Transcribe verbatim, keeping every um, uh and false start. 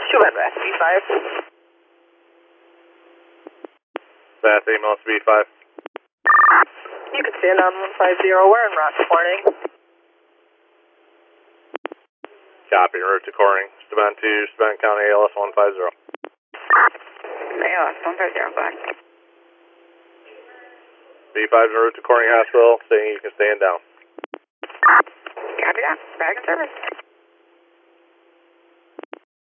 Two at best, B five. Bath eight miles B five. You can stand on one five zero. We're en route to Corning. Copy, route to Corning. Staben to Staben County A L S one five zero. A L S one five zero, go ahead. B five en route to Corning Hospital, saying you can stand down. Copy that. Back in service.